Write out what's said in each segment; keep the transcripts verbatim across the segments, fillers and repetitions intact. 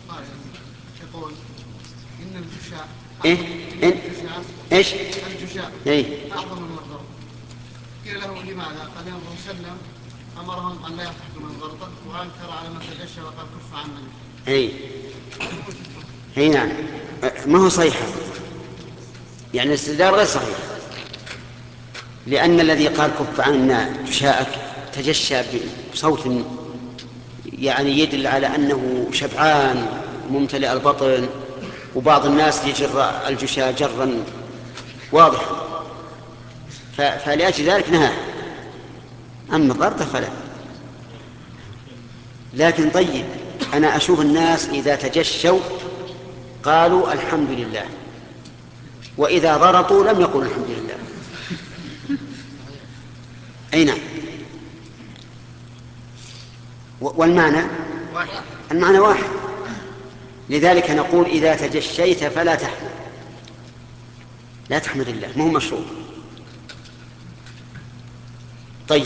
قائل يقول إن الجشاء إيه؟ إن؟ إيش؟ الجشاء إيه؟ أعظم من الضرب. قيل له لماذا؟ قال النبي صلى الله عليه وسلم أمرهم أن لا يضحكوا من ضربه، وأنكر على من تجشى وقال كف عنا. إيه؟ إيه نعم. ما هو صحيح، يعني الاستدلال غير صحيح، لأن الذي قال كف عنا جشاءك تجشى بصوت يعني يدل على أنه شبعان ممتلئ البطن، وبعض الناس يجر الجشاء جرا واضحا، فلأجل ذلك نهاه. أما الضرب فلا. لكن طيب، أنا أشوف الناس إذا تجشوا قالوا الحمد لله، وإذا ضرطوا لم يقولوا الحمد لله. أي نعم. والمعنى المعنى واحد، لذلك نقول إذا تجشيت فلا تحمد، لا تحمد الله، مو مشروع. طيب،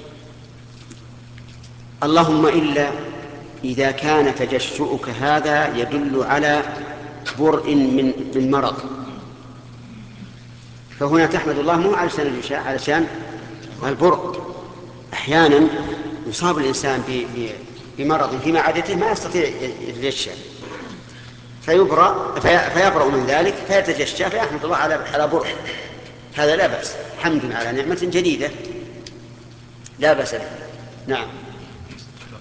اللهم إلا إذا كان تجشؤك هذا يدل على برء من من مرض، فهنا تحمد الله مو علشان الجشاء، علشان البرء. أحيانا يصاب الإنسان بمرض في معدته ما يستطيع يتجشى، فيبرأ فيبرأ من ذلك فيتجشى فيحمد الله على على برء، هذا لا بأس، حمد على نعمة جديدة لا بأس به. نعم.